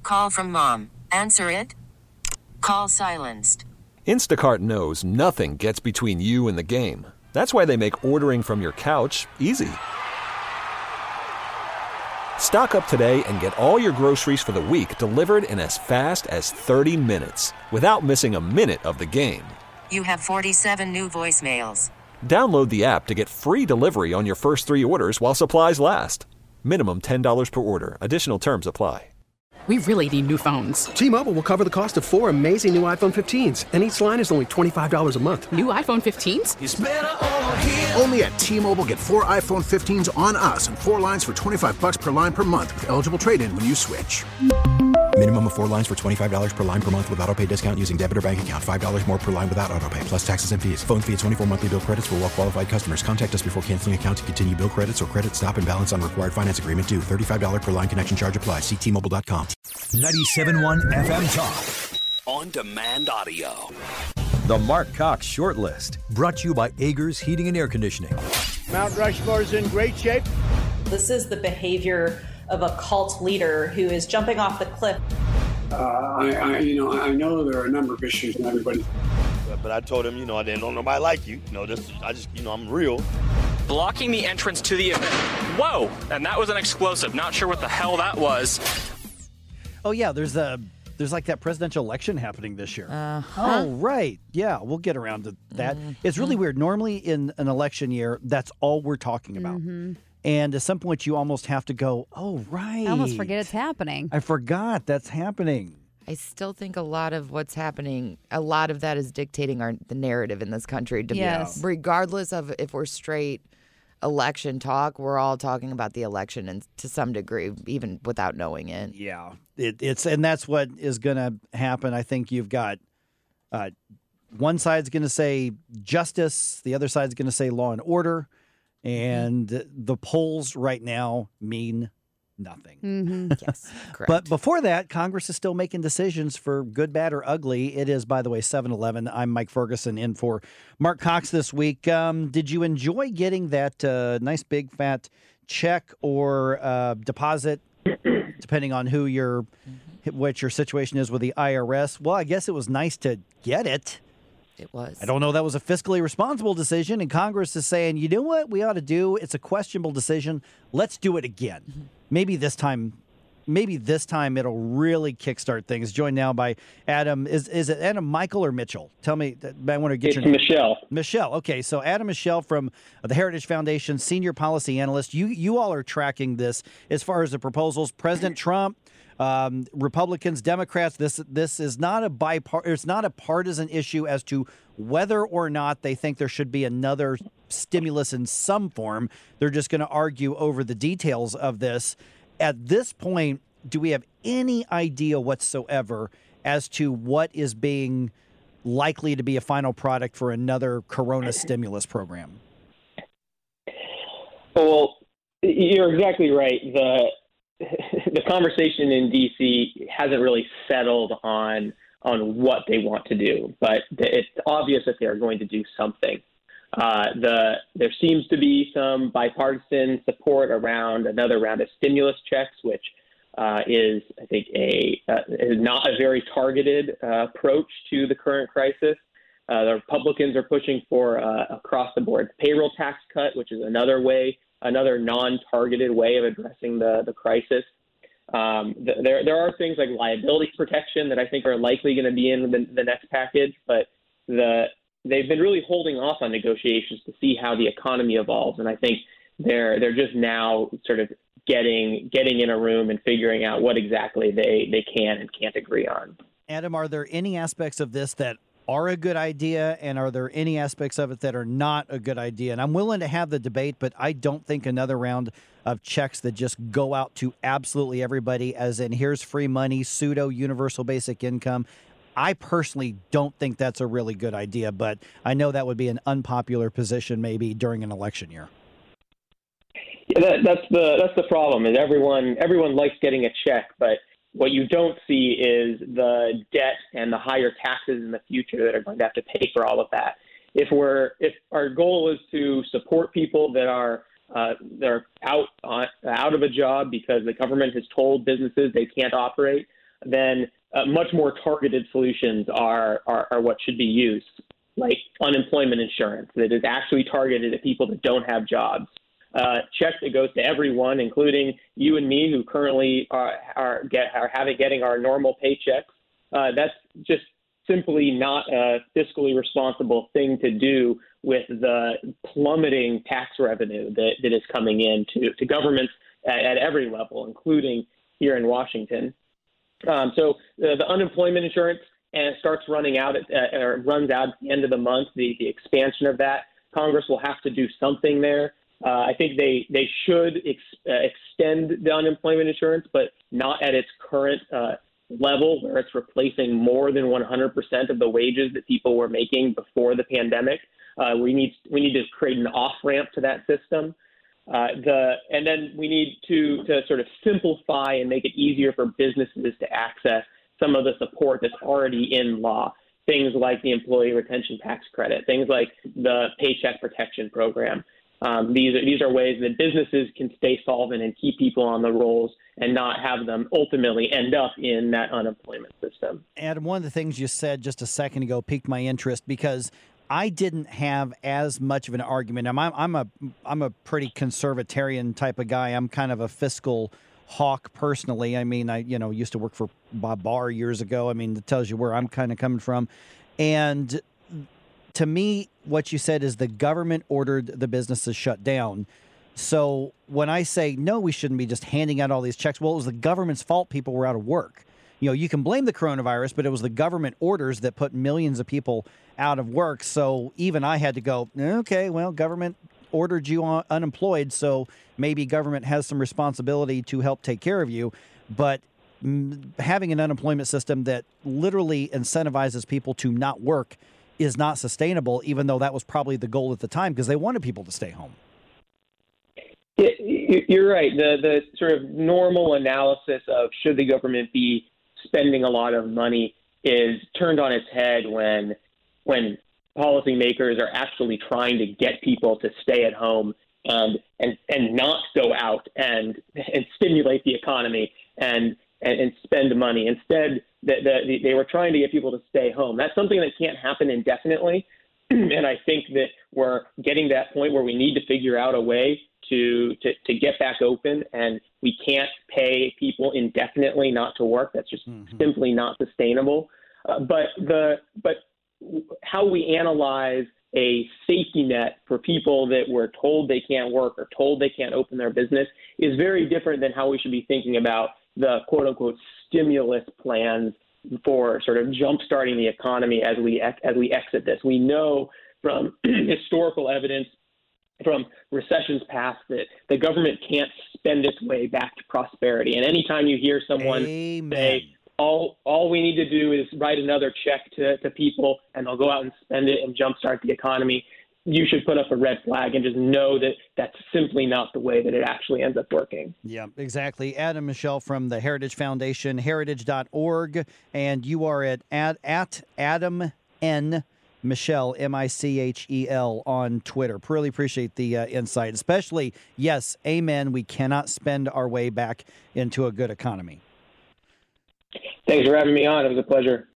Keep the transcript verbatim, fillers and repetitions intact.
Call from mom. Answer it. Call silenced. Instacart knows nothing gets between you and the game. That's why they make ordering from your couch easy. Stock up today and get all your groceries for the week delivered in as fast as thirty minutes without missing a minute of the game. You have forty-seven new voicemails. Download the app to get free delivery on your first three orders while supplies last. Minimum ten dollars per order. Additional terms apply. We really need new phones. T-Mobile will cover the cost of four amazing new iPhone fifteens, and each line is only twenty-five dollars a month. New iPhone fifteens? It's better over here. Only at T-Mobile, get four iPhone fifteens on us and four lines for twenty-five bucks per line per month with eligible trade-in when you switch. Minimum of four lines for twenty-five dollars per line per month with autopay discount using debit or bank account. five dollars more per line without autopay, plus taxes and fees. Phone fee at twenty-four monthly bill credits for well-qualified customers. Contact us before canceling account to continue bill credits or credit stop and balance on required finance agreement due. thirty-five dollars per line connection charge applies. See T Mobile dot com. ninety-seven point one F M Talk. On demand audio. The Mark Cox Shortlist, brought to you by Agers Heating and Air Conditioning. Mount Rushmore is in great shape. This is the behavior of a cult leader who is jumping off the cliff. Uh, I, I, you know, I know there are a number of issues in everybody. But, but I told him, you know, I didn't know nobody like you. You know, this, I just, you know, I'm real. Blocking the entrance to the event. Whoa! And that was an explosive. Not sure what the hell that was. Oh yeah, there's a there's like that presidential election happening this year. Uh-huh. Oh right, yeah, we'll get around to that. Mm-hmm. It's really weird. Normally in an election year, that's all we're talking about. Mm-hmm. And at some point, you almost have to go, oh, right. I almost forget it's happening. I forgot that's happening. I still think a lot of what's happening, a lot of that is dictating our the narrative in this country. To yes. Be, regardless of if we're straight election talk, we're all talking about the election, and to some degree, even without knowing it. Yeah, it, it's and that's what is going to happen. I think you've got uh, one side's going to say justice, the other side's going to say law and order. And the polls right now mean nothing. Mm-hmm. Yes, correct. But before that, Congress is still making decisions for good, bad, or ugly. It is, by the way, seven eleven. I'm Mike Ferguson in for Mark Cox this week. Um, did you enjoy getting that uh, nice, big, fat check or uh, deposit, depending on who your, what your situation is with the I R S? Well, I guess it was nice to get it. It was. I don't know. That was a fiscally responsible decision, and Congress is saying, you know what we ought to do? It's a questionable decision. Let's do it again. Mm-hmm. Maybe this time, maybe this time it'll really kickstart things. Joined now by Adam. Is is it Adam Michael or Mitchell? Tell me. I want to get it's your name. Michelle. Michelle. Okay, so Adam Michelle from the Heritage Foundation, senior policy analyst. You you all are tracking this as far as the proposals. President Trump. Um, Republicans, Democrats, this this is not a bipart- it's not a partisan issue as to whether or not they think there should be another stimulus in some form. They're just going to argue over the details of this. At this point, do we have any idea whatsoever as to what is being likely to be a final product for another Corona stimulus program? Well, you're exactly right. The the conversation in D C hasn't really settled on on what they want to do, but it's obvious that they are going to do something. Uh, the there seems to be some bipartisan support around another round of stimulus checks, which uh, is, I think, a uh, is not a very targeted uh, approach to the current crisis. Uh, the Republicans are pushing for uh, across the board payroll tax cut, which is another way. Another non-targeted way of addressing the, the crisis. Um, th- there there are things like liability protection that I think are likely going to be in the, the next package, but the they've been really holding off on negotiations to see how the economy evolves, and I think they're they're just now sort of getting getting in a room and figuring out what exactly they, they can and can't agree on. Adam, are there any aspects of this that are a good idea, and are there any aspects of it that are not a good idea? And I'm willing to have the debate, but I don't think another round of checks that just go out to absolutely everybody, as in here's free money, pseudo universal basic income. I personally don't think that's a really good idea, but I know that would be an unpopular position maybe during an election year. Yeah, that, that's the that's the problem. Is everyone everyone likes getting a check, but what you don't see is the debt and the higher taxes in the future that are going to have to pay for all of that. If we're if our goal is to support people that are uh, that are out on, out of a job because the government has told businesses they can't operate, then uh, much more targeted solutions are, are, are what should be used, like unemployment insurance that is actually targeted at people that don't have jobs. Uh, check that goes to everyone, including you and me, who currently are are, get, are having getting our normal paychecks. Uh, that's just simply not a fiscally responsible thing to do with the plummeting tax revenue that, that is coming in to, to governments at, at every level, including here in Washington. Um, so the, the unemployment insurance and starts running out at, uh, or runs out at the end of the month. The, the expansion of that, Congress will have to do something there. Uh, I think they, they should ex, uh, extend the unemployment insurance, but not at its current uh, level where it's replacing more than one hundred percent of the wages that people were making before the pandemic. Uh, we need we need to create an off-ramp to that system. Uh, the and then we need to to sort of simplify and make it easier for businesses to access some of the support that's already in law. Things like the employee retention tax credit, things like the Paycheck Protection Program. Um, these are these are ways that businesses can stay solvent and keep people on the rolls and not have them ultimately end up in that unemployment system. Adam, one of the things you said just a second ago piqued my interest because I didn't have as much of an argument. I'm I'm a I'm a pretty conservatarian type of guy. I'm kind of a fiscal hawk personally. I mean, I you know used to work for Bob Barr years ago. I mean, it tells you where I'm kind of coming from. And to me, what you said is the government ordered the businesses shut down. So when I say, no, we shouldn't be just handing out all these checks, well, it was the government's fault people were out of work. You know, you can blame the coronavirus, but it was the government orders that put millions of people out of work. So even I had to go, okay, well, government ordered you un- unemployed, so maybe government has some responsibility to help take care of you. But m- having an unemployment system that literally incentivizes people to not work is not sustainable, even though that was probably the goal at the time because they wanted people to stay home. You're right. The the sort of normal analysis of should the government be spending a lot of money is turned on its head when when policymakers are actually trying to get people to stay at home and and, and not go out and and stimulate the economy and and, and spend money. Instead, the, the, they were trying to get people to stay home. That's something that can't happen indefinitely. And I think that we're getting to that point where we need to figure out a way to, to, to get back open, and we can't pay people indefinitely not to work. That's just mm-hmm. simply not sustainable. Uh, but the but how we analyze a safety net for people that were told they can't work or told they can't open their business is very different than how we should be thinking about the quote unquote stimulus plans for sort of jump-starting the economy as we as we exit this. We know from historical evidence from recessions past that the government can't spend its way back to prosperity. And anytime you hear someone Amen. say, all all we need to do is write another check to, to people and they'll go out and spend it and jumpstart the economy, you should put up a red flag and just know that that's simply not the way that it actually ends up working. Yeah, exactly. Adam Michel from the Heritage Foundation, heritage dot org, and you are at, at, at Adam N. Michel, M I C H E L, on Twitter. Really appreciate the uh, insight, especially, yes, amen, we cannot spend our way back into a good economy. Thanks for having me on. It was a pleasure.